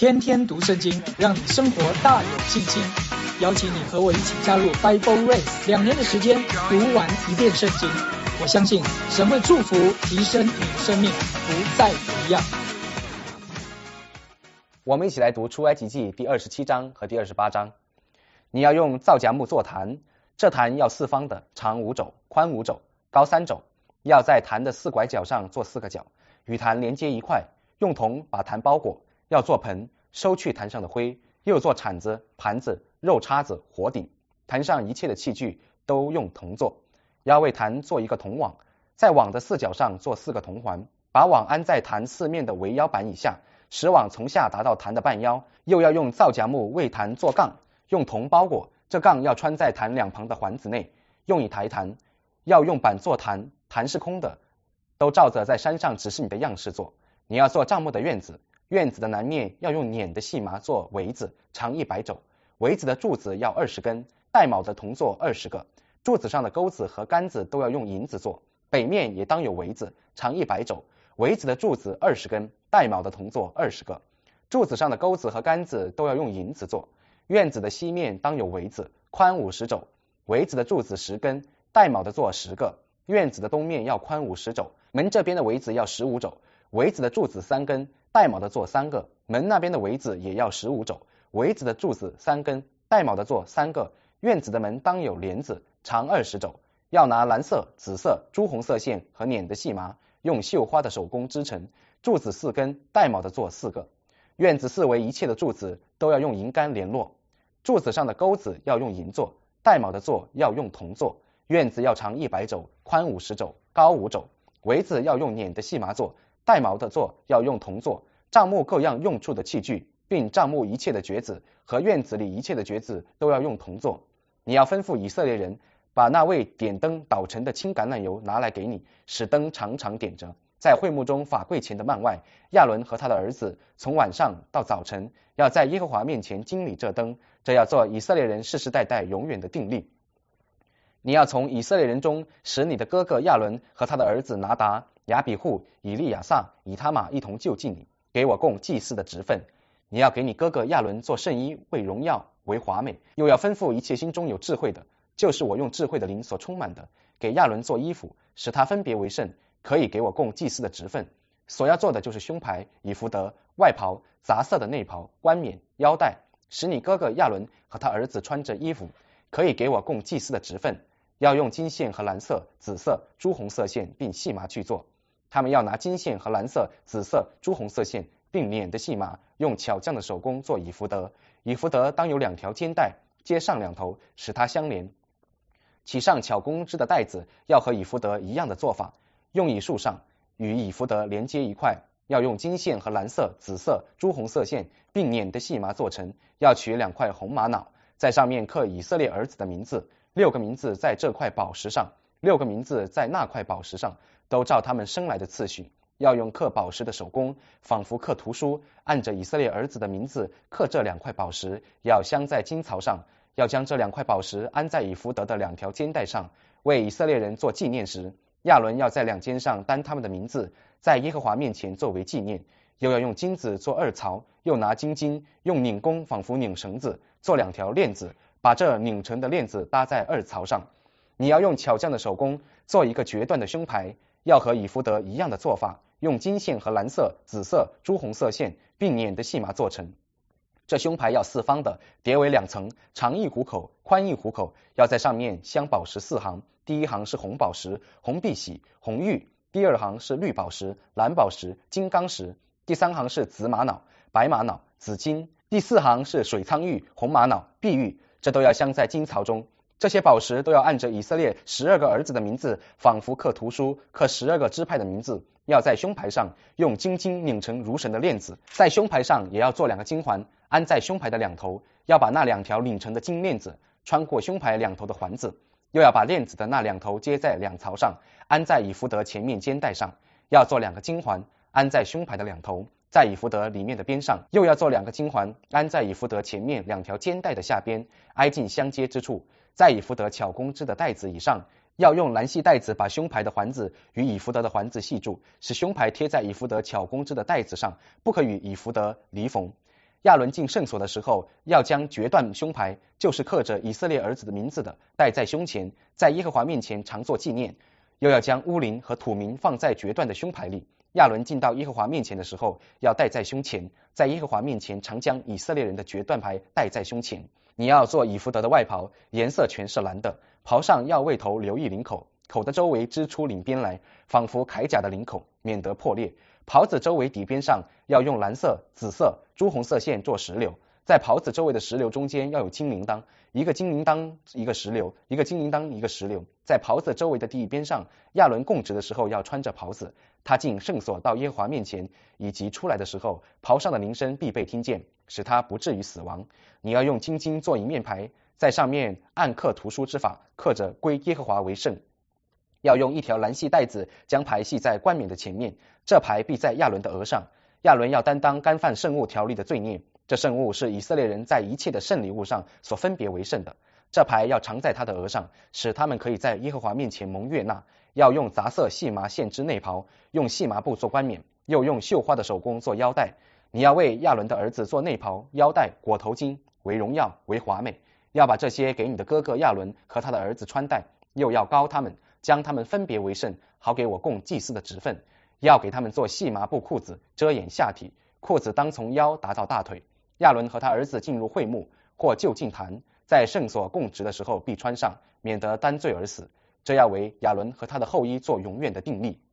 天天读圣经，让你生活大有信心。邀请你和我一起加入 Bible Race，2年的时间读完一遍圣经。我相信神会祝福提升你的生命，不再一样。 我们一起来读出埃及记第27章和第28章。你要用皂荚木做坛，这坛要四方的，长5肘，宽5肘，高3肘。要在坛的4拐角上做4个角，与坛连接一块，用铜把坛包裹。要做盆，收去坛上的灰，又做铲子、盘子、肉叉子、火鼎。坛上一切的器具都用铜做。要为坛做一个铜网，在网的4角上做4个铜环，把网安在坛4面的围腰板以下，使网从下达到坛的半腰。又要用皂荚木为坛做杠，用铜包裹，这杠要穿在坛2旁的环子内，用以抬坛。要用板做坛，坛是空的，都照着在山上指示你的样式做。你要做帐幕的院子，院子的南面要用捻的细麻做围子，长100肘。围子的柱子要20根，带卯的铜座20个。柱子上的钩子和杆子都要用银子做。北面也当有围子，长100肘。围子的柱子20根，带卯的铜座20个。柱子上的钩子和杆子都要用银子做。院子的西面当有围子，宽50肘。围子的柱子10根，带卯的座10个。院子的东面要宽50肘，门这边的围子要15肘。围子的柱子3根，带卯的座3个。门那边的围子也要15肘。围子的柱子3根，带卯的座3个。院子的门当有帘子，长20肘。要拿蓝色、紫色、朱红色线和捻的细麻，用绣花的手工织成。柱子4根，带卯的座4个。院子四围一切的柱子都要用银杆联络。柱子上的钩子要用银做，带卯的座要用铜做。院子要长100肘，宽50肘，高5肘。围子要用捻的细麻做，带卯的座要用铜做。帐幕各样用处的器具，并帐幕一切的橛子和院子里一切的橛子都要用铜做。你要吩咐以色列人，把那为点灯捣成的青橄榄油拿来给你，使灯常常点着。在会幕中法柜前的幔外，亚伦和他的儿子从晚上到早晨，要在耶和华面前经理这灯，这要做以色列人世世代代永远的定例。你要从以色列人中使你的哥哥亚伦和他的儿子拿达、亚比户、以利亚撒、以他玛一同就近你，给我供祭司的职分。你要给你哥哥亚伦做圣衣，为荣耀，为华美。又要吩咐一切心中有智慧的，就是我用智慧的灵所充满的，给亚伦做衣服，使他分别为圣，可以给我供祭司的职分。所要做的就是胸牌、以弗得、外袍、杂色的内袍、冠冕、腰带，使你哥哥亚伦和他儿子穿着衣服，可以给我供祭司的职分。要用金线和蓝色、紫色、朱红色线并细麻去做。他们要拿金线和蓝色、紫色、朱红色线并捻的细麻，用巧匠的手工做以弗得。以弗得当有2条肩带，接上2头，使它相连。其上巧工织的带子要和以弗得一样的做法，用以束上，与以弗得连接一块。要用金线和蓝色、紫色、朱红色线并捻的细麻做成。要取2块红玛瑙，在上面刻以色列儿子的名字，6个名字在这块宝石上，6个名字在那块宝石上，都照他们生来的次序。要用刻宝石的手工，仿佛刻图书，按着以色列儿子的名字刻这2块宝石，要镶在金槽上。要将这2块宝石安在以弗得的2条肩带上，为以色列人做纪念时，亚伦要在2肩上担他们的名字，在耶和华面前作为纪念。又要用金子做2槽，又拿金筋，用拧弓仿佛拧绳子，做2条链子，把这拧成的链子搭在2槽上。你要用巧匠的手工做一个决断的胸牌，要和以弗得一样的做法，用金线和蓝色、紫色、朱红色线并捻的细麻做成。这胸牌要4方的，叠为2层，长1虎口，宽1虎口，要在上面镶宝石4行。第1行是红宝石、红碧玺、红玉；第2行是绿宝石、蓝宝石、金刚石；第3行是紫玛瑙、白玛瑙、紫金；第4行是水苍玉、红玛瑙、碧玉，这都要镶在金槽中。这些宝石都要按着以色列12个儿子的名字，仿佛刻图书，刻12个支派的名字，要在胸牌上用金筋拧成如绳的链子，在胸牌上也要做2个金环，安在胸牌的2头，要把那2条拧成的金链子穿过胸牌2头的环子，又要把链子的那2头接在2槽上，安在以弗得前面肩带上，要做2个金环，安在胸牌的2头，在以弗得里面的边上，又要做2个金环，安在以弗得前面2条肩带的下边，挨近相接之处。在以弗得巧工织的带子以上，要用蓝细带子把胸牌的环子与以弗得的环子系住，使胸牌贴在以弗得巧工织的带子上，不可与以弗得离缝。 亚伦进圣所的时候，要将决断胸牌，就是刻着以色列儿子的名字的，戴在胸前，在耶和华面前常作纪念。又要将乌灵和土名放在决断的胸牌里。亚伦进到耶和华面前的时候，要戴在胸前，在耶和华面前常将以色列人的决断牌戴在胸前。你要做以弗得的外袍，颜色全是蓝的，袍上要为头留一领口，口的周围织出领边来，仿佛铠甲的领口，免得破裂。袍子周围底边上要用蓝色、紫色、朱红色线做石榴，在袍子周围的石榴中间要有金铃铛，一个金铃铛一个石榴，一个金铃铛一个石榴。在袍子周围的地边上，亚伦供职的时候要穿着袍子，他进圣所到耶和华面前，以及出来的时候，袍上的铃声必被听见，使他不至于死亡。你要用金金做一面牌，在上面按刻图书之法，刻着归耶和华为圣。要用一条蓝细带子将牌系在冠冕的前面，这牌必在亚伦的额上。亚伦要担当干犯圣物条例的罪孽，这圣物是以色列人在一切的圣礼物上所分别为圣的。这牌要常在他的额上，使他们可以在耶和华面前蒙悦纳。要用杂色细麻线织内袍，用细麻布做冠冕，又用绣花的手工做腰带。你要为亚伦的儿子做内袍、腰带、裹头巾，为荣耀，为华美。要把这些给你的哥哥亚伦和他的儿子穿戴，又要膏他们，将他们分别为圣，好给我供祭司的职分。要给他们做细麻布裤子，遮掩下体，裤子当从腰达到大腿。亚伦和他儿子进入会幕或就近坛，在圣所供职的时候必穿上，免得担罪而死。这要为亚伦和他的后裔做永远的定例。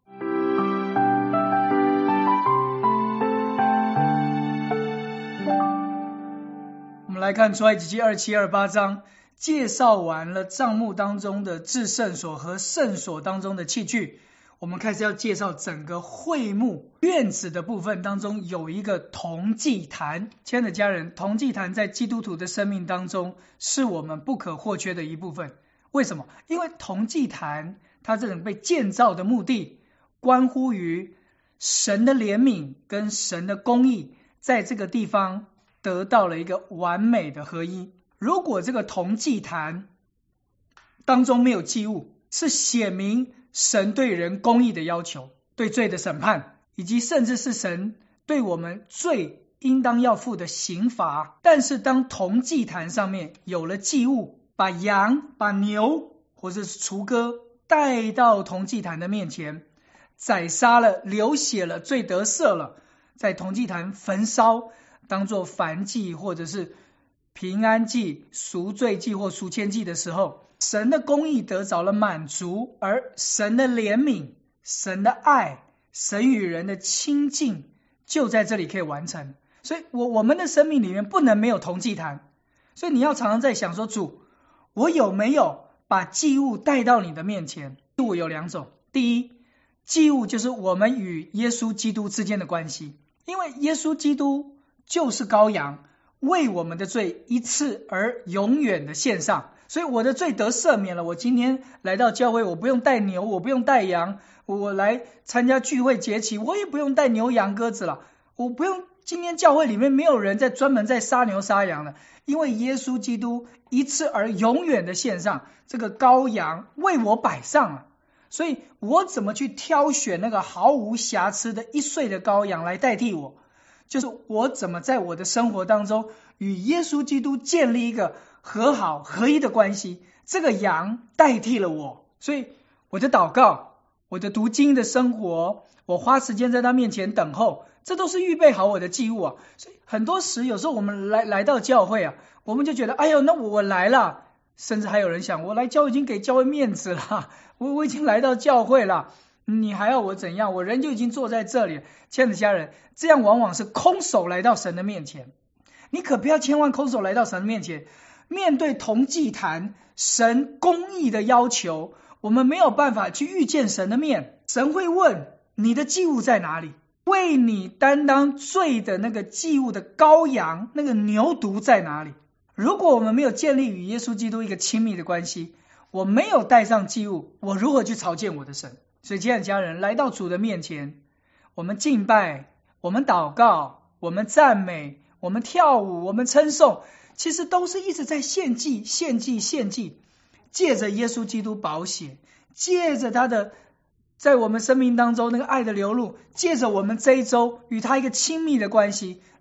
我们来看出埃及记27、28章，介绍完了帐幕当中的至圣所和圣所当中的器具，我们开始要介绍整个会幕院子的部分当中有一个铜祭坛。亲爱的家人，铜祭坛在基督徒的生命当中是我们不可或缺的一部分。为什么？因为铜祭坛它这种被建造的目的关乎于神的怜悯跟神的公义在这个地方得到了一个完美的合一。如果这个铜祭坛当中没有祭物，是显明神对人公义的要求，对罪的审判，以及甚至是神对我们罪应当要付的刑罚。但是当铜祭坛上面有了祭物，把羊、把牛或者是雏鸽带到铜祭坛的面前，宰杀了，流血了，罪得赦了，在铜祭坛焚烧，当作燔祭或者是平安祭、赎罪祭或赎愆祭的时候，神的公义得着了满足，而神的怜悯、神的爱、神与人的亲近就在这里可以完成。所以我们的生命里面不能没有铜祭坛。所以你要常常在想说，主，我有没有把祭物带到你的面前？祭物有两种，第一，祭物就是我们与耶稣基督之间的关系，因为耶稣基督就是羔羊，为我们的罪一次而永远的献上，所以我的罪得赦免了。我今天来到教会，我不用带牛，我不用带羊，我来参加聚会节期，我也不用带牛羊鸽子了，我不用，今天教会里面没有人在专门在杀牛杀羊了，因为耶稣基督一次而永远的献上，这个羔羊为我摆上了。所以我怎么去挑选那个毫无瑕疵的1岁的羔羊来代替我？就是我怎么在我的生活当中与耶稣基督建立一个和好合一的关系，这个羊代替了我。所以我的祷告，我的读经的生活，我花时间在他面前等候，这都是预备好我的祭物啊。所以很多时有时候我们来到教会啊，我们就觉得哎呦，那我来了，甚至还有人想，我来教会已经给教会面子了，我已经来到教会了，你还要我怎样？我人就已经坐在这里。亲爱的家人，这样往往是空手来到神的面前。你可不要千万空手来到神的面前，面对铜祭坛神公义的要求，我们没有办法去遇见神的面。神会问你的祭物在哪里？为你担当罪的那个祭物的羔羊，那个牛犊在哪里？如果我们没有建立与耶稣基督一个亲密的关系，我没有带上祭物，我如何去朝见我的神？所以亲爱的家人，来到主的面前，我们敬拜，我们祷告，我们赞美，我们跳舞，我们称颂，其实都是一直在献祭，借着耶稣基督宝血，借着他的在我们生命当中那个爱的流露，借着我们这一周与他一个亲密的关系，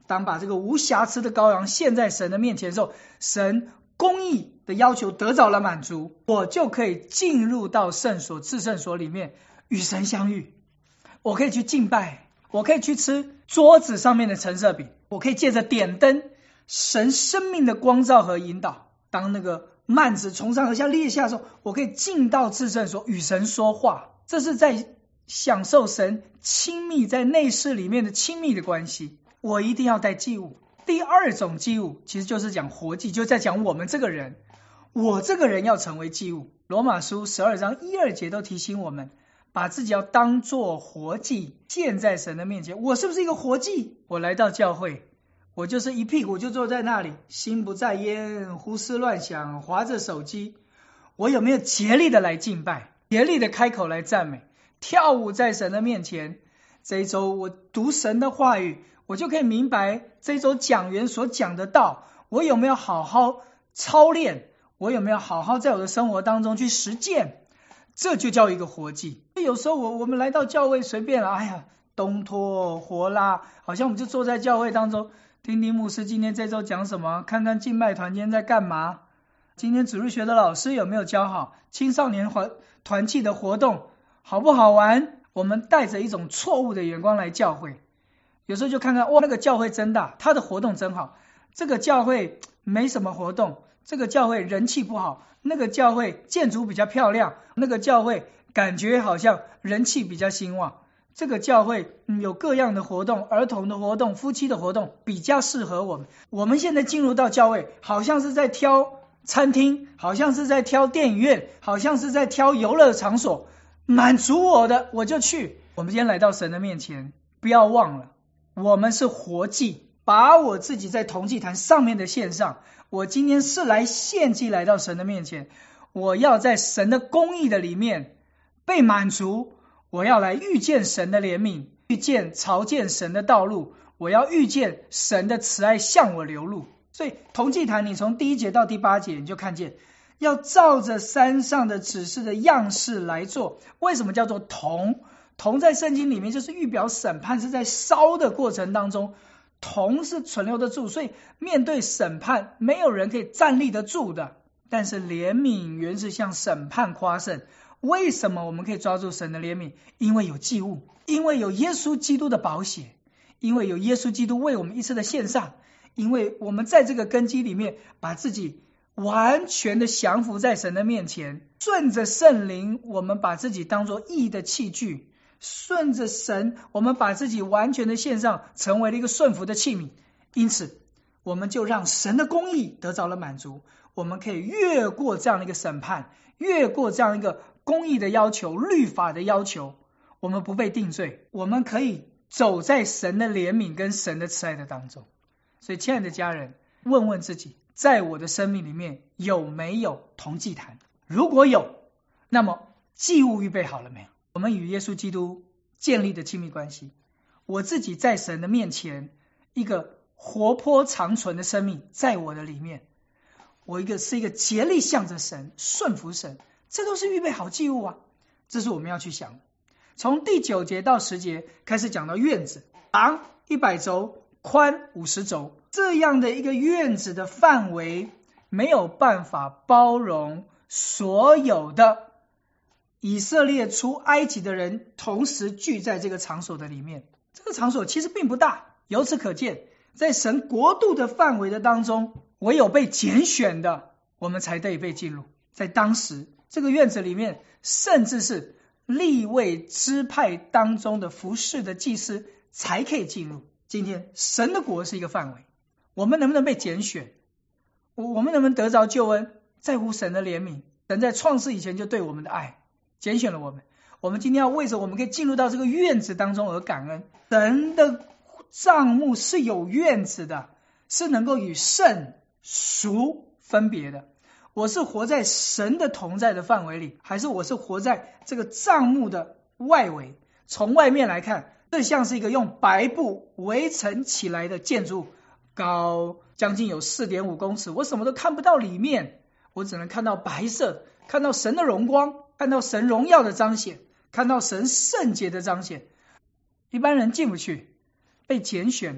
当把这个无瑕疵的羔羊献在神的面前的时候，神公义的要求得到了满足，我就可以进入到圣所至圣所里面与神相遇。我可以去敬拜，我可以去吃桌子上面的陈设饼，我可以借着点灯神生命的光照和引导，当那个幔子从上而下裂下的时候，我可以进到至圣所与神说话。这是在享受神亲密在内室里面的亲密的关系。我一定要带祭物。第二种祭物其实就是讲活祭，就在讲我们这个人，我这个人要成为祭物。罗马书12章1、2节都提醒我们，把自己要当作活祭献在神的面前。我是不是一个活祭？我来到教会，我就是一屁股就坐在那里，心不在焉，胡思乱想，滑着手机。我有没有竭力的来敬拜，竭力的开口来赞美，跳舞在神的面前？这一周我读神的话语，我就可以明白这一周讲员所讲的道，我有没有好好操练，我有没有好好在我的生活当中去实践，这就叫一个活祭。有时候我们来到教会随便了，哎呀，东拖活拉，好像我们就坐在教会当中，听听牧师今天这周讲什么，看看敬拜团今天在干嘛，今天主日学的老师有没有教好，青少年团契的活动好不好玩。我们带着一种错误的眼光来教会，有时候就看看，哇，那个教会真大，他的活动真好，这个教会没什么活动，这个教会人气不好，那个教会建筑比较漂亮，那个教会感觉好像人气比较兴旺，这个教会有各样的活动，儿童的活动，夫妻的活动比较适合我们。我们现在进入到教会，好像是在挑餐厅，好像是在挑电影院，好像是在挑游乐场所，满足我的我就去。我们今天来到神的面前，不要忘了我们是活祭，把我自己在同祭坛上面的献上。我今天是来献祭来到神的面前，我要在神的公义的里面被满足，我要来遇见神的怜悯，遇见朝见神的道路，我要遇见神的慈爱向我流露。所以同祭坛你从第1节到第8节你就看见要照着山上的指示的样式来做。为什么叫做铜？铜在圣经里面就是预表审判是在烧的过程当中，铜是存留得住，所以面对审判没有人可以站立得住的。但是怜悯原是向审判夸胜。为什么我们可以抓住神的怜悯？因为有祭物，因为有耶稣基督的宝血，因为有耶稣基督为我们一次的献上，因为我们在这个根基里面把自己完全的降服在神的面前，顺着圣灵我们把自己当作义的器具，顺着神我们把自己完全的献上，成为了一个顺服的器皿。因此我们就让神的公义得着了满足，我们可以越过这样的一个审判，越过这样一个公义的要求，律法的要求，我们不被定罪，我们可以走在神的怜悯跟神的慈爱的当中。所以亲爱的家人，问问自己，在我的生命里面有没有同祭坛？如果有，那么祭物预备好了没有？我们与耶稣基督建立的亲密关系，我自己在神的面前一个活泼长存的生命在我的里面，我是一个竭力向着神顺服神，这都是预备好祭物啊。这是我们要去想的。从第9节到10节开始讲到院子，长100肘，宽50肘，这样的一个院子的范围没有办法包容所有的以色列出埃及的人同时聚在这个场所的里面。这个场所其实并不大，由此可见，在神国度的范围的当中，唯有被拣选的我们才得以被进入。在当时这个院子里面，甚至是利未支派当中的服侍的祭司才可以进入。今天神的国是一个范围，我们能不能被拣选，我们能不能得着救恩，在乎神的怜悯，神在创世以前就对我们的爱，拣选了我们。我们今天要为着我们可以进入到这个院子当中而感恩。神的帐幕是有院子的，是能够与圣俗分别的。我是活在神的同在的范围里，还是我是活在这个帐幕的外围？从外面来看，这像是一个用白布围成起来的建筑，高将近有 4.5 公尺，我什么都看不到里面，我只能看到白色，看到神的荣光，看到神荣耀的彰显，看到神圣洁的彰显。一般人进不去，被拣选的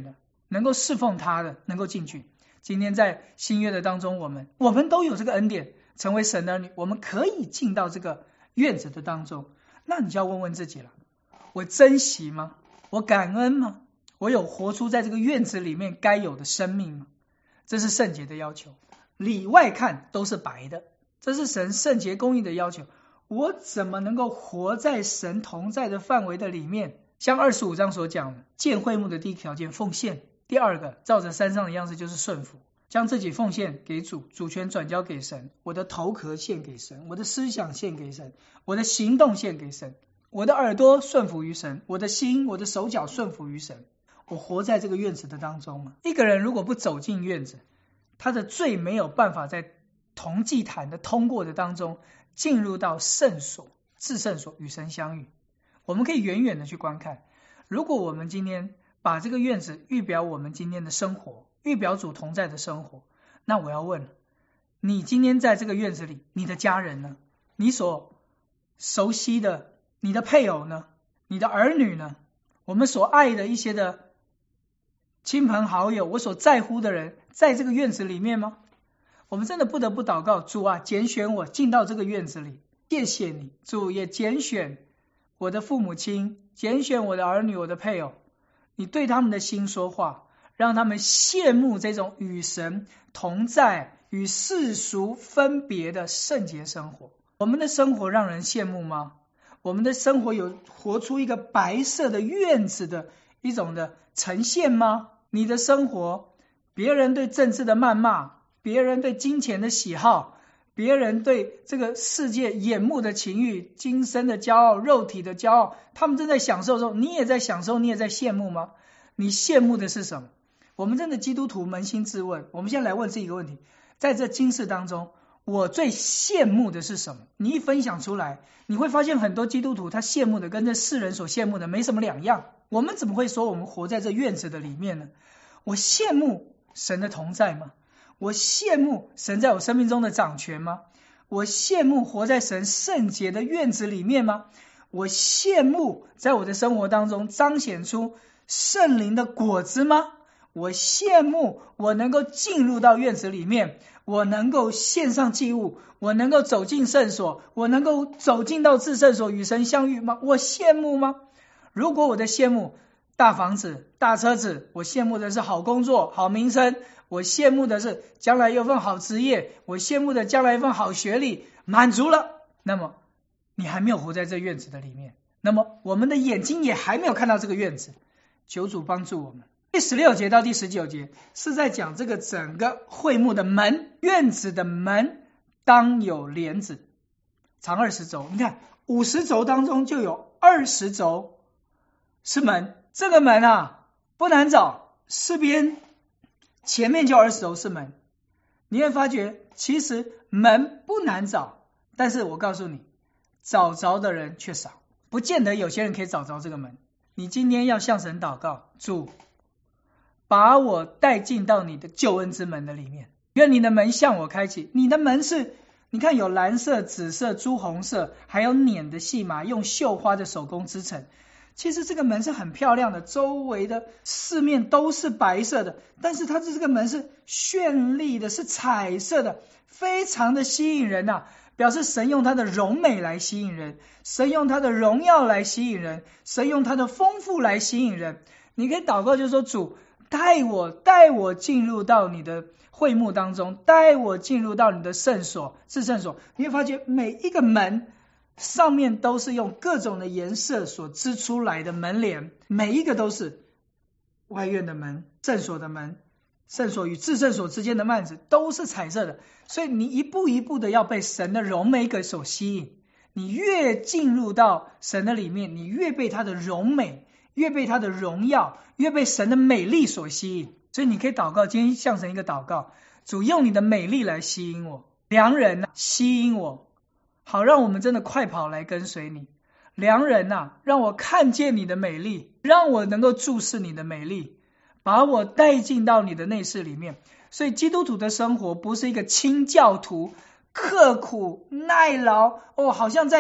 能够侍奉他的，能够进去。今天在新约的当中，我们都有这个恩典，成为神的儿女，我们可以进到这个院子的当中。那你就要问问自己了，我珍惜吗？我感恩吗？我有活出在这个院子里面该有的生命吗？这是圣洁的要求，里外看都是白的，这是神圣洁公义的要求。我怎么能够活在神同在的范围的里面？像25章所讲的，建会幕的第一条件奉献，第二个照着山上的样式就是顺服，将自己奉献给主，主权转交给神，我的头壳献给神，我的思想献给神，我的行动献给神，我的耳朵顺服于神，我的心我的手脚顺服于神。我活在这个院子的当中吗？一个人如果不走进院子，他的罪没有办法在同祭坛的通过的当中进入到圣所至圣所与神相遇。我们可以远远的去观看，如果我们今天把这个院子预表我们今天的生活，预表主同在的生活，那我要问，你今天在这个院子里，你的家人呢？你所熟悉的，你的配偶呢？你的儿女呢？我们所爱的一些的亲朋好友，我所在乎的人，在这个院子里面吗？我们真的不得不祷告，主啊，拣选我进到这个院子里，谢谢你。主也拣选我的父母亲，拣选我的儿女，我的配偶，你对他们的心说话，让他们羡慕这种与神同在，与世俗分别的圣洁生活。我们的生活让人羡慕吗？我们的生活有活出一个白色的院子的一种的呈现吗？你的生活，别人对政治的谩骂，别人对金钱的喜好，别人对这个世界眼目的情欲，今生的骄傲，肉体的骄傲，他们正在享受中，你也在享受，你也在羡慕吗？你羡慕的是什么？我们真的基督徒扪心自问，我们现在来问这一个问题，在这今世当中，我最羡慕的是什么？你一分享出来，你会发现很多基督徒他羡慕的跟这世人所羡慕的没什么两样。我们怎么会说我们活在这院子的里面呢？我羡慕神的同在吗？我羡慕神在我生命中的掌权吗？我羡慕活在神圣洁的院子里面吗？我羡慕在我的生活当中彰显出圣灵的果子吗？我羡慕我能够进入到院子里面，我能够献上祭物，我能够走进圣所，我能够走进到至圣所与神相遇吗？我羡慕吗？如果我的羡慕大房子大车子，我羡慕的是好工作好名声，我羡慕的是将来有份好职业，我羡慕的将来一份好学历，满足了，那么你还没有活在这院子的里面，那么我们的眼睛也还没有看到这个院子。求主帮助我们。第16节到第19节是在讲这个整个会幕的门，院子的门当有帘子，长20轴。你看50轴当中就有20轴是门，这个门啊不难找，四边前面就20轴是门。你会发觉其实门不难找，但是我告诉你，找着的人却少，不见得有些人可以找着这个门。你今天要向神祷告，主把我带进到你的救恩之门的里面，愿你的门向我开启。你的门是你看有蓝色紫色朱红色，还有捻的细麻，用绣花的手工织成。其实这个门是很漂亮的，周围的四面都是白色的，但是它这个门是绚丽的，是彩色的，非常的吸引人啊，表示神用他的荣美来吸引人，神用他的荣耀来吸引人，神用他的丰富来吸引人。你可以祷告，就是说主带我进入到你的会幕当中，带我进入到你的圣所至圣所。你会发觉每一个门上面都是用各种的颜色所织出来的门帘，每一个都是外院的门，圣所的门，圣所与至圣所之间的幔子都是彩色的。所以你一步一步的要被神的荣美给所吸引，你越进入到神的里面，你越被他的荣美，越被他的荣耀，越被神的美丽所吸引。所以你可以祷告，今天向神一个祷告，主用你的美丽来吸引我，良人吸引我，好让我们真的快跑来跟随你。良人让我看见你的美丽，让我能够注视你的美丽，把我带进到你的内室里面。所以基督徒的生活不是一个清教徒刻苦耐劳好像在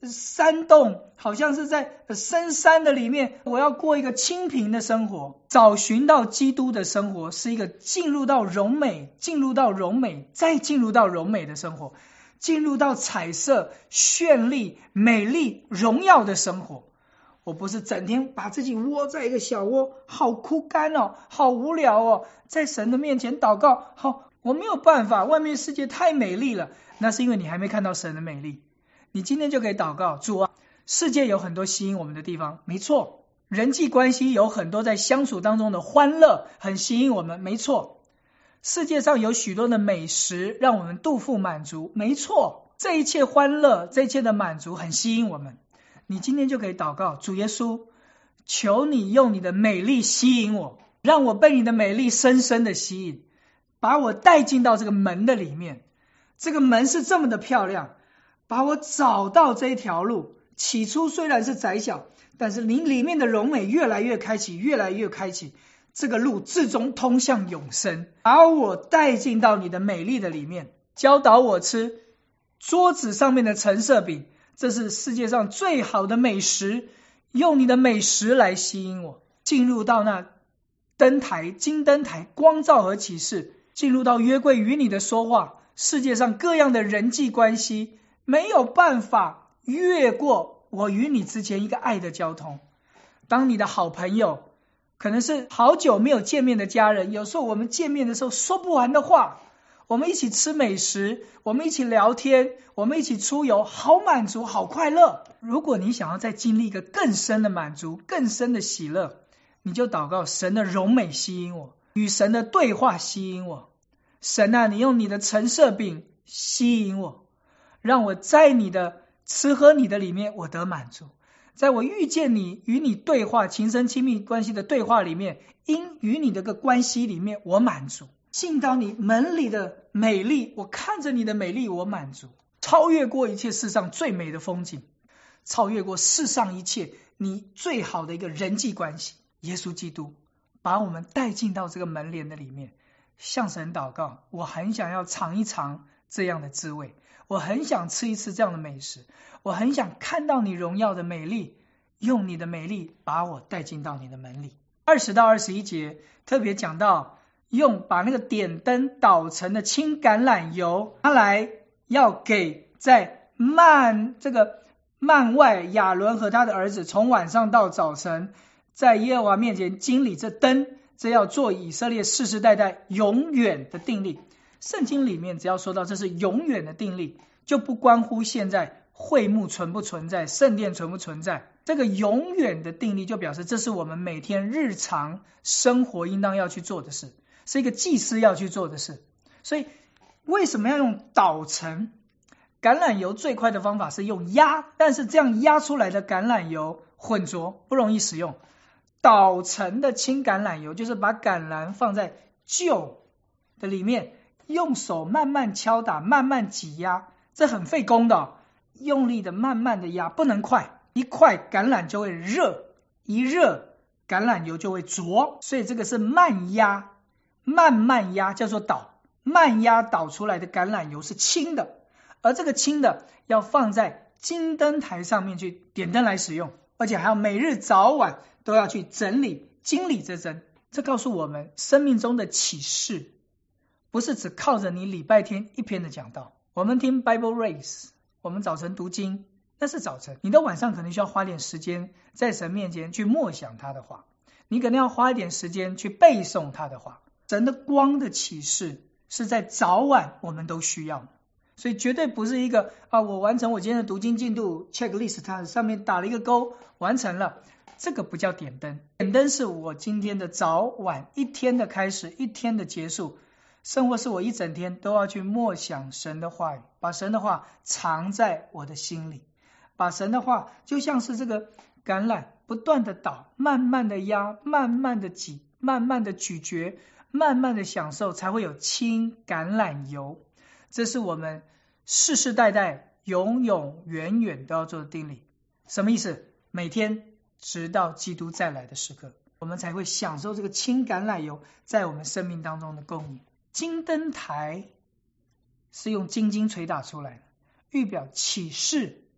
山洞，好像是在深山的里面，我要过一个清贫的生活。找寻到基督的生活是一个进入到荣美，进入到荣美，再进入到荣美的生活，进入到彩色、绚丽、美丽、荣耀的生活。我不是整天把自己窝在一个小窝，好枯干哦，好无聊哦，在神的面前祷告，好，我没有办法，外面世界太美丽了。那是因为你还没看到神的美丽。你今天就可以祷告，主啊，世界有很多吸引我们的地方，没错，人际关系有很多在相处当中的欢乐很吸引我们，没错，世界上有许多的美食让我们肚腹满足，没错，这一切欢乐，这一切的满足很吸引我们。你今天就可以祷告，主耶稣，求你用你的美丽吸引我，让我被你的美丽深深的吸引，把我带进到这个门的里面。这个门是这么的漂亮，把我找到这一条路，起初虽然是窄小，但是你里面的荣美越来越开启，越来越开启，这个路至终通向永生，把我带进到你的美丽的里面，教导我吃桌子上面的陈设饼，这是世界上最好的美食，用你的美食来吸引我，进入到那灯台、金灯台光照和启示，进入到约柜与你的说话，世界上各样的人际关系没有办法越过我与你之间一个爱的交通。当你的好朋友，可能是好久没有见面的家人，有时候我们见面的时候说不完的话，我们一起吃美食，我们一起聊天，我们一起出游，好满足，好快乐。如果你想要再经历一个更深的满足，更深的喜乐，你就祷告神的荣美吸引我，与神的对话吸引我。神啊，你用你的陈设饼吸引我，让我在你的吃喝你的里面我得满足，在我遇见你与你对话情深亲密关系的对话里面，因与你的个关系里面我满足，进到你门里的美丽，我看着你的美丽我满足，超越过一切世上最美的风景，超越过世上一切你最好的一个人际关系。耶稣基督把我们带进到这个门帘的里面，向神祷告，我很想要尝一尝这样的滋味，我很想吃一次这样的美食，我很想看到你荣耀的美丽，用你的美丽把我带进到你的门里。20到21节特别讲到把那个点灯捣成的青橄榄油拿来，要给在幔外亚伦和他的儿子从晚上到早晨在耶和华面前经理这灯，这要做以色列世世代代永远的定例。圣经里面只要说到这是永远的定例，就不关乎现在会幕存不存在，圣殿存不存在，这个永远的定例就表示这是我们每天日常生活应当要去做的事，是一个祭司要去做的事。所以为什么要用捣成？橄榄油最快的方法是用压，但是这样压出来的橄榄油混浊，不容易使用。捣成的青橄榄油就是把橄榄放在臼的里面，用手慢慢敲打，慢慢挤压，这很费工的，用力的慢慢的压，不能快，一快橄榄就会热，一热橄榄油就会浊，所以这个是慢压，慢慢压叫做捣，慢压捣出来的橄榄油是轻的，而这个轻的要放在金灯台上面去点灯来使用，而且还要每日早晚都要去整理经理这针。这告诉我们生命中的启示不是只靠着你礼拜天一篇的讲道，我们听 Bible Race， 我们早晨读经，那是早晨，你的晚上可能需要花点时间在神面前去默想他的话，你可能要花一点时间去背诵他的话。神的光的启示是在早晚我们都需要的，所以绝对不是一个我完成我今天的读经进度 checklist， 它上面打了一个勾，完成了，这个不叫点灯。点灯是我今天的早晚一天的开始，一天的结束，生活是我一整天都要去默想神的话语，把神的话藏在我的心里，把神的话就像是这个橄榄不断的捣，慢慢的压，慢慢的挤，慢慢的咀嚼，慢慢的享受，才会有青橄榄油。这是我们世世代代永永远远都要做的定理。什么意思？每天直到基督再来的时刻，我们才会享受这个青橄榄油在我们生命当中的供应。金灯台是用金锤打出来的，预表启示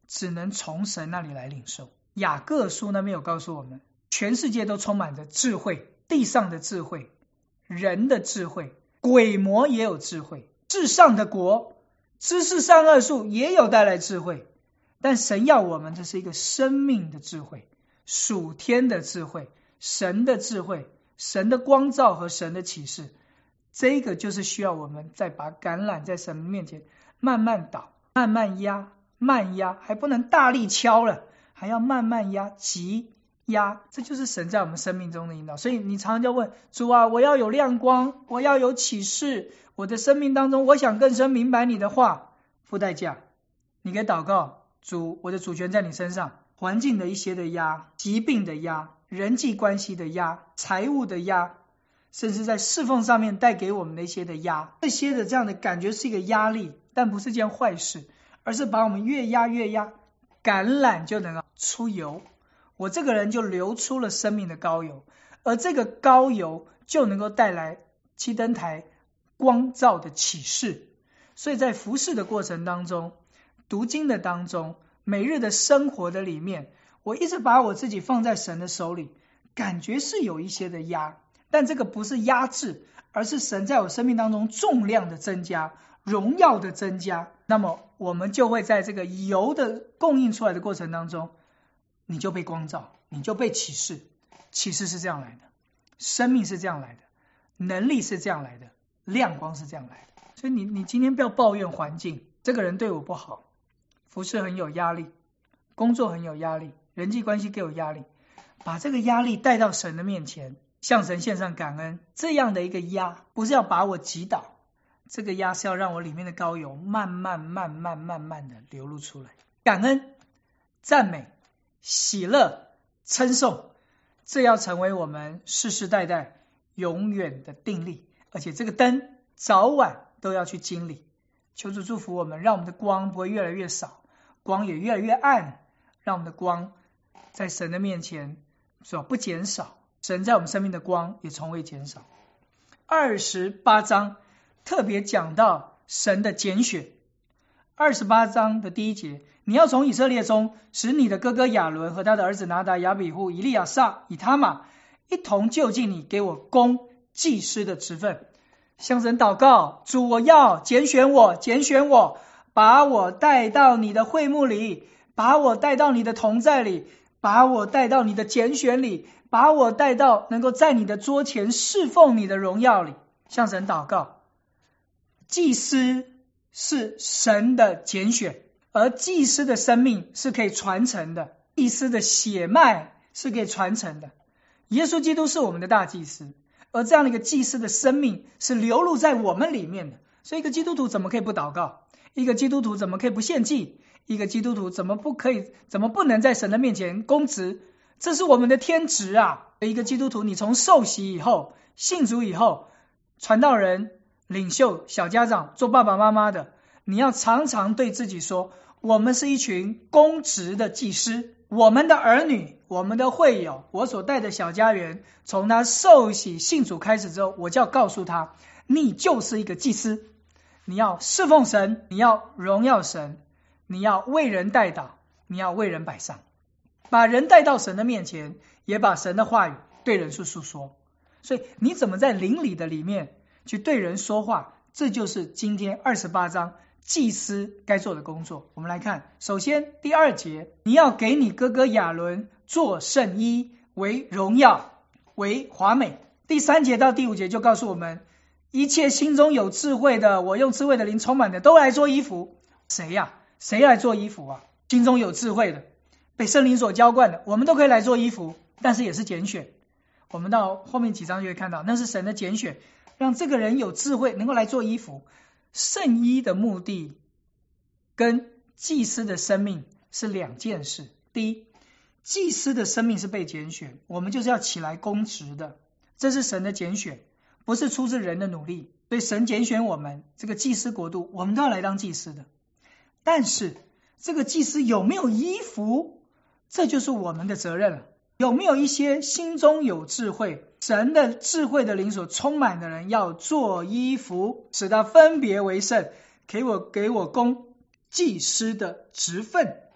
只能从神那里来领受。雅各书那边有告诉我们，全世界都充满着智慧，地上的智慧，人的智慧，鬼魔也有智慧，至上的国，知识善恶树也有带来智慧，但神要我们这是一个生命的智慧，属天的智慧，神的智慧，神的光照和神的启示。这个就是需要我们再把橄榄在神面前慢慢倒，慢慢压，慢压，还不能大力敲了，还要慢慢压，急压，这就是神在我们生命中的引导。所以你常常就问主啊，我要有亮光，我要有启示，我的生命当中我想更深明白你的话，付代价。你可以祷告，主，我的主权在你身上，环境的一些的压，疾病的压，人际关系的压，财务的压，甚至在侍奉上面带给我们的一些的压，这些的这样的感觉是一个压力，但不是件坏事，而是把我们越压越压，橄榄就能够出油，我这个人就流出了生命的膏油，而这个膏油就能够带来七灯台光照的启示。所以在服事的过程当中，读经的当中，每日的生活的里面，我一直把我自己放在神的手里，感觉是有一些的压，但这个不是压制，而是神在我生命当中重量的增加，荣耀的增加。那么我们就会在这个油的供应出来的过程当中，你就被光照，你就被启示。启示是这样来的，生命是这样来的，能力是这样来的，亮光是这样来的。所以你今天不要抱怨环境，这个人对我不好，服事很有压力，工作很有压力，人际关系给我压力，把这个压力带到神的面前，向神献上感恩。这样的一个压不是要把我击倒，这个压是要让我里面的膏油慢慢的流露出来。感恩、赞美、喜乐、称颂，这要成为我们世世代代永远的定力，而且这个灯早晚都要去经历。求主祝福我们，让我们的光不会越来越少，光也越来越暗，让我们的光在神的面前不减少，神在我们生命的光也从未减少。28章特别讲到神的拣选。28章的第1节，你要从以色列中使你的哥哥亚伦和他的儿子拿达、亚比户、以利亚撒、以他玛一同就近你，给我供祭司的职分。向神祷告，主，我要拣选我，把我带到你的会幕里，把我带到你的同在里，把我带到你的拣选里，把我带到能够在你的桌前侍奉你的荣耀里。向神祷告。祭司是神的拣选，而祭司的生命是可以传承的，祭司的血脉是可以传承的。耶稣基督是我们的大祭司，而这样的一个祭司的生命是流露在我们里面的。所以一个基督徒怎么可以不祷告？一个基督徒怎么可以不献祭？一个基督徒怎么不能在神的面前公职？这是我们的天职啊！一个基督徒，你从受洗以后，信主以后，传道人、领袖、小家长，做爸爸妈妈的，你要常常对自己说，我们是一群公职的祭司，我们的儿女，我们的会友，我所带的小家园，从他受洗信主开始之后，我就要告诉他，你就是一个祭司，你要侍奉神，你要荣耀神，你要为人代祷，你要为人摆上，把人带到神的面前，也把神的话语对人诉说。所以你怎么在灵里的里面去对人说话，这就是今天28章祭司该做的工作。我们来看，首先第2节，你要给你哥哥亚伦做圣衣，为荣耀，为华美。第3节到第5节就告诉我们，一切心中有智慧的，我用智慧的灵充满的，都来做衣服。谁呀？谁来做衣服啊？心中有智慧的，被圣灵所浇灌的，我们都可以来做衣服，但是也是拣选。我们到后面几章就会看到，那是神的拣选，让这个人有智慧能够来做衣服。圣衣的目的跟祭司的生命是两件事。第一，祭司的生命是被拣选，我们就是要起来公职的，这是神的拣选，不是出自人的努力。所以神拣选我们这个祭司国度，我们都要来当祭司的。但是这个祭司有没有衣服，这就是我们的责任了。有没有一些心中有智慧，神的智慧的灵所充满的人，要做衣服，使他分别为圣，给我供祭司的职分。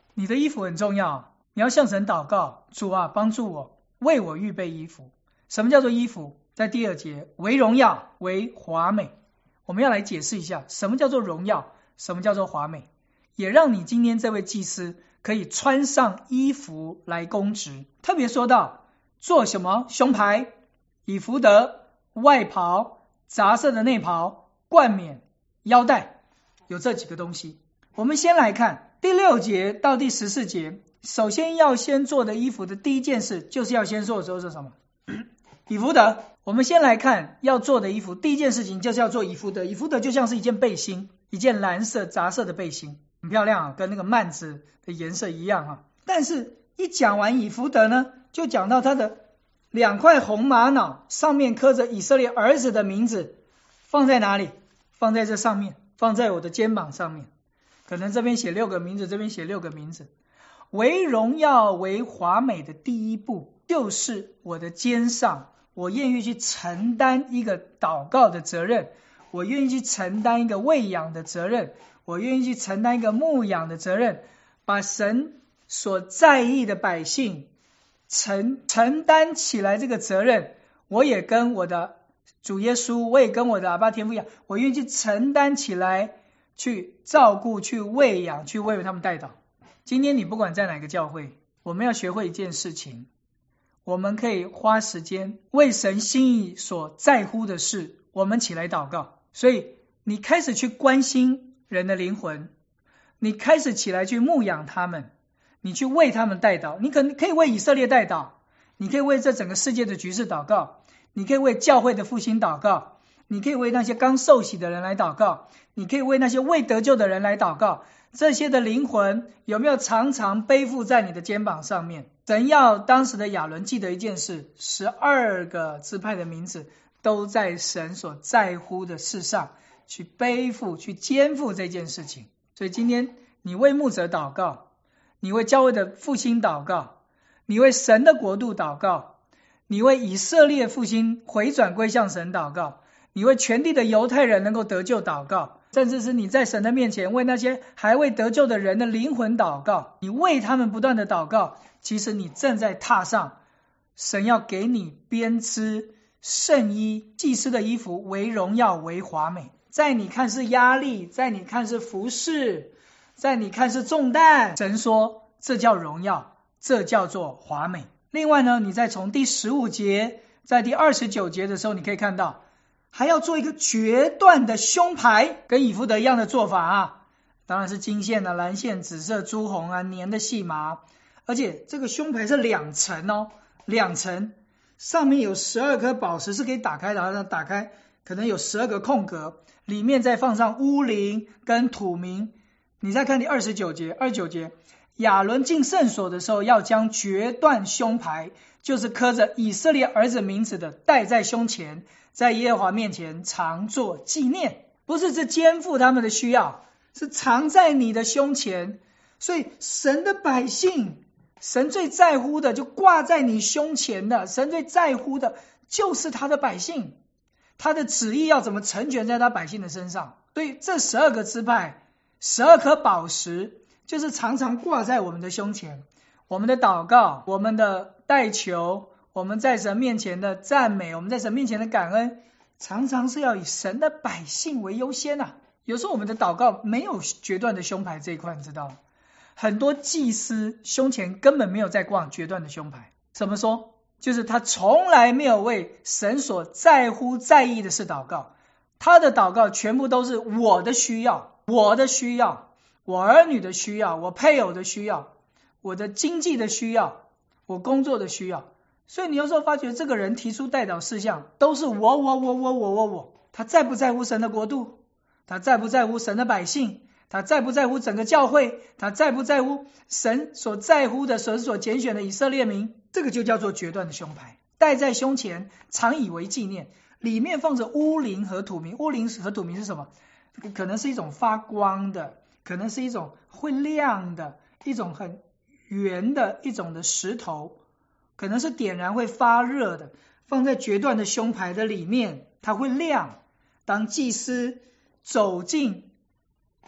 你的衣服很重要，你要向神祷告，主啊，帮助我，为我预备衣服。什么叫做衣服？在第2节，为荣耀，为华美。我们要来解释一下，什么叫做荣耀，什么叫做华美，也让你今天这位祭司可以穿上衣服来供职。特别说到做什么，胸牌、以弗得、外袍、杂色的内袍、冠冕、腰带，有这几个东西。我们先来看第6节到第14节，首先要先做的衣服的第一件事，就是要先做的时候是什么？以弗得。我们先来看要做的衣服，第一件事情就是要做以弗得。以弗得就像是一件背心，一件蓝色杂色的背心，很漂亮啊，跟那个幔子的颜色一样啊。但是一讲完以弗得呢，就讲到他的2块红玛瑙，上面刻着以色列儿子的名字，放在哪里？放在这上面，放在我的肩膀上面。可能这边写6个名字，这边写6个名字。为荣耀为华美的第一步，就是我的肩上，我愿意去承担一个祷告的责任，我愿意去承担一个喂养的责任，我愿意去承担一个牧养的责任，把神所在意的百姓承担起来这个责任。我也跟我的主耶稣，我也跟我的阿爸天父一样，我愿意去承担起来，去照顾，去喂养，去为他们代祷。今天你不管在哪个教会，我们要学会一件事情，我们可以花时间为神心意所在乎的事，我们起来祷告。所以你开始去关心人的灵魂，你开始起来去牧养他们，你去为他们代祷。你可以为以色列代祷，你可以为这整个世界的局势祷告，你可以为教会的复兴祷告，你可以为那些刚受洗的人来祷告，你可以为那些未得救的人来祷告。这些的灵魂有没有常常背负在你的肩膀上面？神要当时的亚伦记得一件事，12个支派的名字都在神所在乎的事上去背负，去肩负这件事情。所以今天你为牧者祷告，你为教会的复兴祷告，你为神的国度祷告，你为以色列复兴回转归向神祷告，你为全地的犹太人能够得救祷告，甚至是你在神的面前为那些还未得救的人的灵魂祷告，你为他们不断的祷告，其实你正在踏上神要给你编织圣衣，祭司的衣服，为荣耀为华美。在你看是压力，在你看是服侍，在你看是重担，神说这叫荣耀，这叫做华美。另外呢，你再从第15节在第29节的时候，你可以看到还要做一个决断的胸牌，跟以弗得一样的做法啊，当然是金线啊、蓝线、紫色、朱红啊、粘的细麻，而且这个胸牌是2层哦，2层，上面有12颗宝石是可以打开的，然后打开可能有12个空格，里面再放上乌灵跟土明。你再看第29节，亚伦进圣所的时候，要将决断胸牌，就是刻着以色列儿子名字的，戴在胸前，在耶和华面前常作纪念。不是只肩负他们的需要，是藏在你的胸前。所以神的百姓，神最在乎的就挂在你胸前的，神最在乎的就是他的百姓，他的旨意要怎么成全在他百姓的身上。所以这12个支派，12颗宝石就是常常挂在我们的胸前。我们的祷告，我们的代求，我们在神面前的赞美，我们在神面前的感恩，常常是要以神的百姓为优先啊。有时候我们的祷告没有决断的胸牌这一块，你知道吗？很多祭司胸前根本没有在挂决断的胸牌。怎么说？就是他从来没有为神所在乎在意的事祷告，他的祷告全部都是我的需要，我的需要，我儿女的需要，我配偶的需要，我的经济的需要，我工作的需要。所以你有时候发觉这个人提出代祷事项都是我，他在不在乎神的国度？他在不在乎神的百姓？他在不在乎整个教会？他在不在乎神所在乎的神所拣选的以色列民？这个就叫做决断的胸牌，戴在胸前，常以为纪念。里面放着乌灵和土明。乌灵和土明是什么？可能是一种发光的，可能是一种会亮的，一种很圆的一种的石头，可能是点燃会发热的，放在决断的胸牌的里面，它会亮。当祭司走进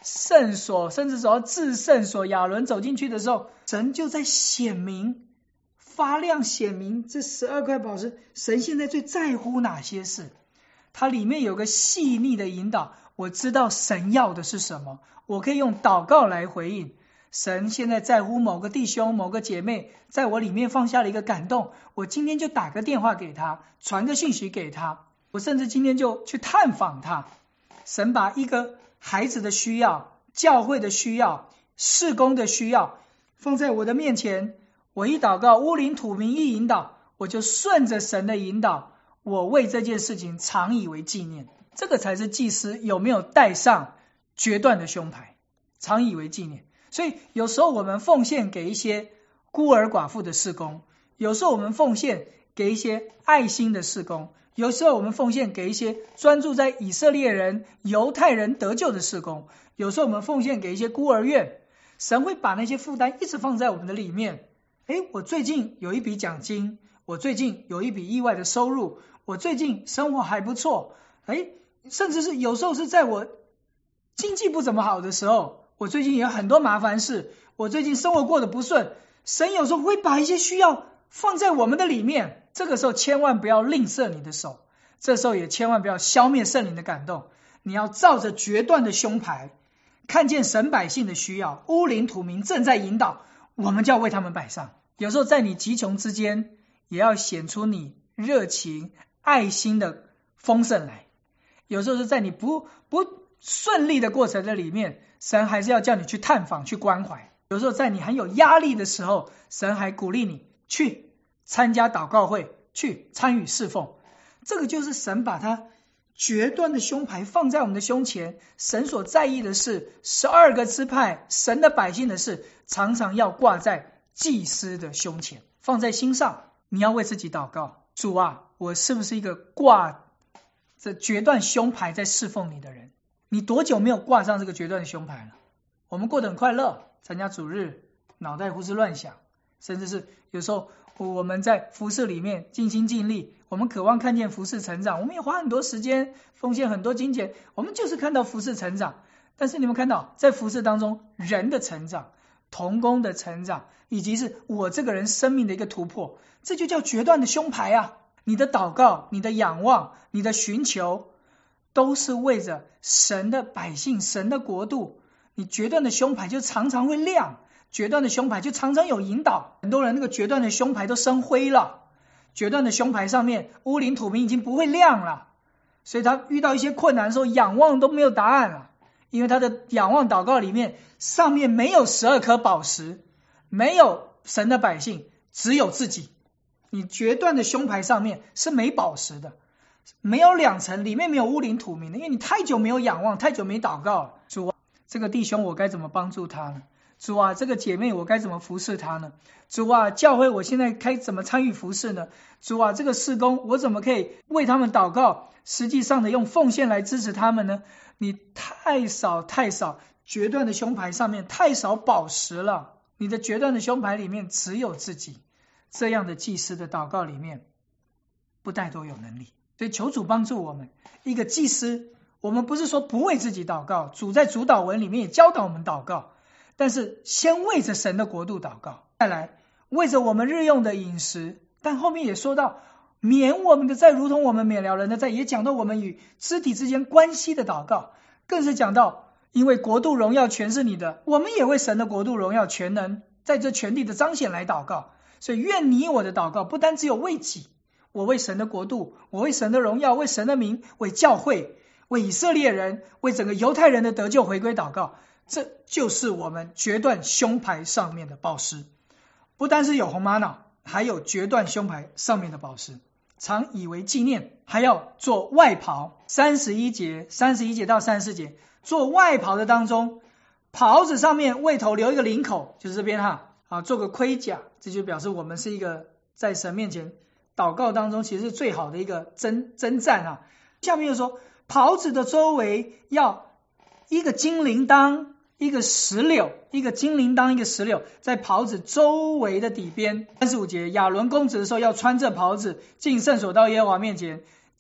圣所，甚至走到至圣所，亚伦走进去的时候，神就在显明发亮显明这12块宝石，神现在最在乎哪些事，它里面有个细腻的引导，我知道神要的是什么，我可以用祷告来回应。神现在在乎某个弟兄某个姐妹在我里面放下了一个感动，我今天就打个电话给他，传个讯息给他，我甚至今天就去探访他。神把一个孩子的需要、教会的需要、事工的需要放在我的面前，我一祷告，乌灵土明一引导，我就顺着神的引导，我为这件事情常以为纪念。这个才是祭司有没有带上决断的胸牌，常以为纪念。所以有时候我们奉献给一些孤儿寡妇的事工，有时候我们奉献给一些爱心的事工，有时候我们奉献给一些专注在以色列人犹太人得救的事工，有时候我们奉献给一些孤儿院。神会把那些负担一直放在我们的里面。我最近有一笔奖金，我最近有一笔意外的收入，我最近生活还不错，甚至是有时候是在我经济不怎么好的时候，我最近也有很多麻烦事，我最近生活过得不顺，神有时候会把一些需要放在我们的里面。这个时候千万不要吝啬你的手，这时候也千万不要消灭圣灵的感动，你要照着决断的胸牌，看见神百姓的需要，乌灵土明正在引导，我们就要为他们摆上。有时候在你极穷之间，也要显出你热情爱心的丰盛来。有时候是在你不顺利的过程的里面，神还是要叫你去探访去关怀。有时候在你很有压力的时候，神还鼓励你去参加祷告会，去参与侍奉。这个就是神把他决断的胸牌放在我们的胸前，神所在意的是12个支派神的百姓的事，常常要挂在祭司的胸前，放在心上。你要为自己祷告，主啊，我是不是一个挂着决断胸牌在侍奉你的人？你多久没有挂上这个决断的胸牌了？我们过得很快乐，参加主日，脑袋胡思乱想，甚至是有时候我们在服事里面尽心尽力，我们渴望看见服事成长，我们也花很多时间奉献很多金钱，我们就是看到服事成长。但是你们看到在服事当中人的成长，同工的成长，以及是我这个人生命的一个突破，这就叫决断的胸牌啊！你的祷告，你的仰望，你的寻求，都是为着神的百姓，神的国度。你决断的胸牌就常常会亮，决断的胸牌就常常有引导。很多人那个决断的胸牌都生灰了，决断的胸牌上面乌灵土明已经不会亮了，所以他遇到一些困难的时候，仰望都没有答案了，因为他的仰望祷告里面上面没有12颗宝石，没有神的百姓，只有自己。你决断的胸牌上面是没宝石的，没有2层，里面没有乌灵土明的，因为你太久没有仰望，太久没祷告了。主啊，这个弟兄我该怎么帮助他呢？主啊，这个姐妹我该怎么服侍他呢？主啊，教会我现在该怎么参与服侍呢？主啊，这个事工我怎么可以为他们祷告，实际上的用奉献来支持他们呢？你太少决断的胸牌上面太少宝石了，你的决断的胸牌里面只有自己。这样的祭司的祷告里面不带多有能力，所以求主帮助我们。一个祭司，我们不是说不为自己祷告，主在主祷文里面也教导我们祷告，但是先为着神的国度祷告，再来为着我们日用的饮食。但后面也说到免我们的债如同我们免了人的债，也讲到我们与肢体之间关系的祷告，更是讲到因为国度荣耀全是你的，我们也为神的国度荣耀全能在这全地的彰显来祷告。所以愿你我的祷告不单只有为己，我为神的国度，我为神的荣耀，为神的名，为教会，为以色列人，为整个犹太人的得救回归祷告。这就是我们决断胸牌上面的宝石，不单是有红玛瑙，还有决断胸牌上面的宝石，常以为纪念。还要做外袍，31节到34节，做外袍的当中，袍子上面为头留一个领口，就是这边做个盔甲，这就表示我们是一个在神面前祷告当中其实是最好的一个征战下面又说袍子的周围要一个金铃铛，一个石榴，一个金铃铛，一个石榴，在袍子周围的底边。35节，亚伦公职的时候要穿这袍子进圣所到耶和华面前，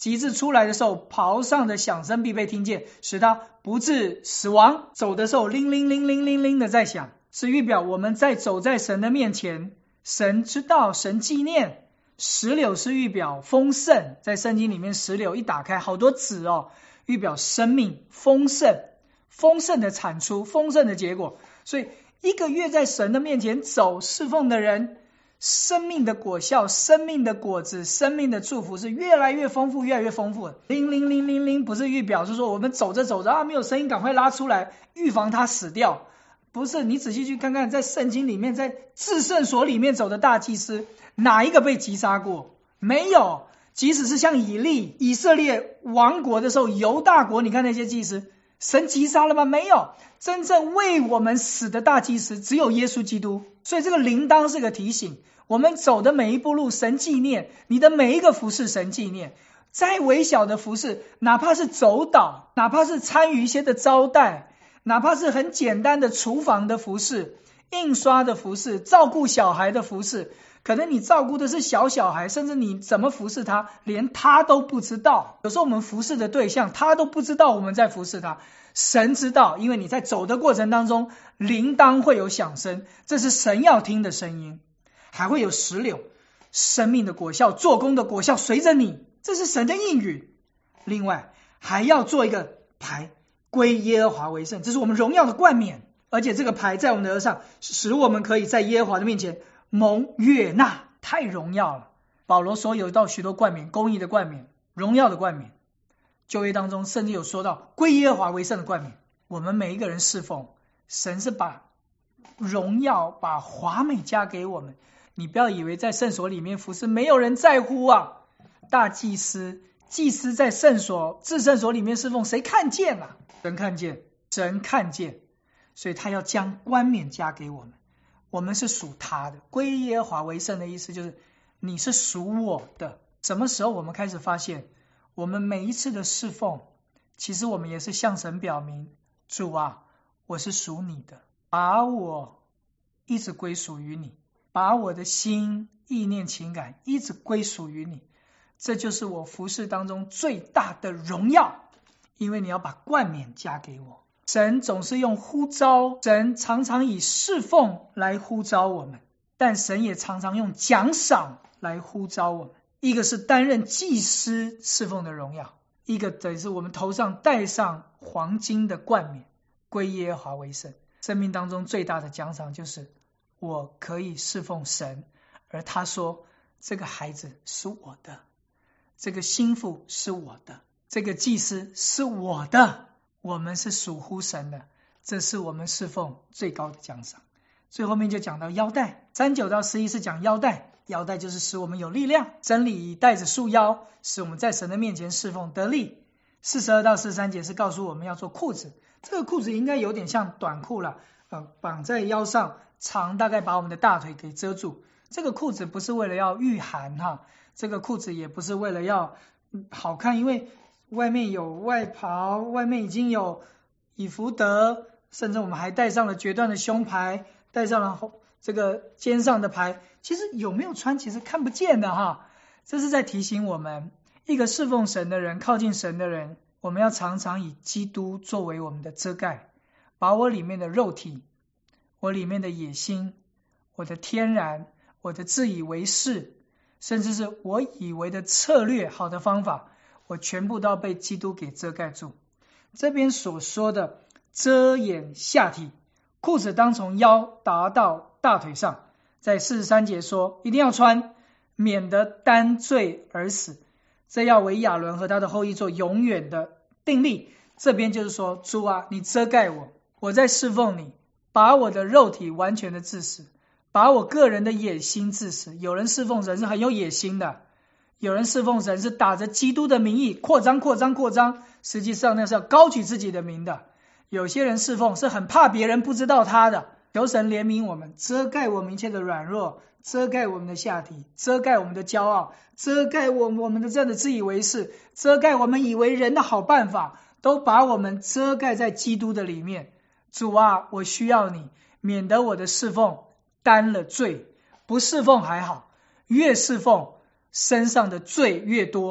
极致出来的时候，袍上的响声必被听见，使他不致死亡。走的时候，铃铃铃铃铃铃的在响，是预表我们在走在神的面前，神知道，神纪念。石榴是预表丰盛，在圣经里面石榴一打开好多籽预表生命丰盛，丰盛的产出，丰盛的结果。所以一个越在神的面前走侍奉的人，生命的果效，生命的果子，生命的祝福是越来越丰富，越来越丰富的。铃铃铃铃铃不是预表，是说我们走着走着没有声音，赶快拉出来，预防它死掉。不是，你仔细去看看，在圣经里面，在至圣所里面走的大祭司，哪一个被击杀过？没有。即使是像以色列亡国的时候，犹大国，你看那些祭司，神击杀了吗？没有。真正为我们死的大祭司只有耶稣基督。所以这个铃铛是个提醒，我们走的每一步路神纪念，你的每一个服事神纪念。再微小的服事，哪怕是走导，哪怕是参与一些的招待，哪怕是很简单的厨房的服事，印刷的服事，照顾小孩的服事，可能你照顾的是小孩，甚至你怎么服侍他，连他都不知道。有时候我们服侍的对象，他都不知道我们在服侍他，神知道，因为你在走的过程当中，铃铛会有响声，这是神要听的声音。还会有石榴，生命的果效，做工的果效随着你，这是神的应允。另外还要做一个牌，归耶和华为圣，这是我们荣耀的冠冕，而且这个牌在我们的额上，使我们可以在耶和华的面前蒙悦纳，太荣耀了。保罗说有到许多冠冕，公义的冠冕，荣耀的冠冕。旧约当中甚至有说到归耶和华为圣的冠冕。我们每一个人侍奉神，是把荣耀把华美加给我们。你不要以为在圣所里面服侍没有人在乎啊，大祭司在圣所至圣所里面侍奉，谁看见啊？神看见，神看见，所以他要将冠冕加给我们。我们是属他的，归耶和华为圣的意思就是你是属我的。什么时候我们开始发现，我们每一次的侍奉，其实我们也是向神表明，主啊，我是属你的，把我一直归属于你，把我的心意念情感一直归属于你。这就是我服事当中最大的荣耀，因为你要把冠冕加给我。神总是用呼召，神常常以侍奉来呼召我们，但神也常常用奖赏来呼召我们。一个是担任祭司侍奉的荣耀，一个等于是我们头上戴上黄金的冠冕，归耶和华为圣。生命当中最大的奖赏就是我可以侍奉神，而他说这个孩子是我的，这个心腹是我的，这个祭司是我的，我们是属乎神的，这是我们侍奉最高的奖赏。最后面就讲到腰带，39到11是讲腰带，腰带就是使我们有力量，真理带着束腰，使我们在神的面前侍奉得力。42到43节是告诉我们要做裤子，这个裤子应该有点像短裤了，绑在腰上，长大概把我们的大腿给遮住。这个裤子不是为了要御寒这个裤子也不是为了要好看，因为外面有外袍，外面已经有以弗得，甚至我们还带上了决断的胸牌，带上了这个肩上的牌，其实有没有穿其实看不见的这是在提醒我们，一个侍奉神的人，靠近神的人，我们要常常以基督作为我们的遮盖，把我里面的肉体，我里面的野心，我的天然，我的自以为是，甚至是我以为的策略，好的方法，我全部都要被基督给遮盖住。这边所说的遮掩下体，裤子当从腰达到大腿上，在43节说一定要穿，免得担罪而死，这要为亚伦和他的后裔做永远的定例。这边就是说，主啊，你遮盖我，我在侍奉你，把我的肉体完全的治死，把我个人的野心治死。有人侍奉神是很有野心的，有人侍奉神是打着基督的名义扩张，实际上那是要高举自己的名的。有些人侍奉是很怕别人不知道他的。求神怜悯我们，遮盖我们一切的软弱，遮盖我们的下体，遮盖我们的骄傲，遮盖我们的这样的自以为是，遮盖我们以为人的好办法，都把我们遮盖在基督的里面。主啊，我需要你，免得我的侍奉担了罪。不侍奉还好，越侍奉身上的罪越多。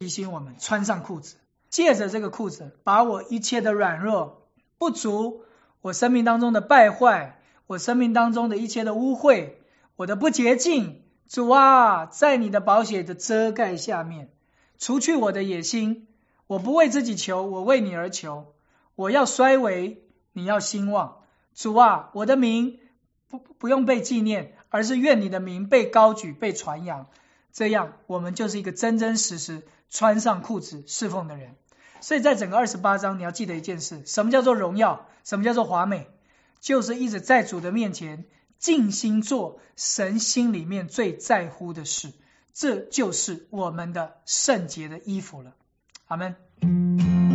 提醒我们穿上裤子，借着这个裤子，把我一切的软弱、不足，我生命当中的败坏，我生命当中的一切的污秽，我的不洁净，主啊，在你的宝血的遮盖下面，除去我的野心，我不为自己求，我为你而求，我要衰微，你要兴旺。主啊，我的名不用被纪念，而是愿你的名被高举，被传扬，这样我们就是一个真真实实穿上裤子侍奉的人。所以在整个28章你要记得一件事，什么叫做荣耀，什么叫做华美，就是一直在主的面前尽心做神心里面最在乎的事，这就是我们的圣洁的衣服了。阿们。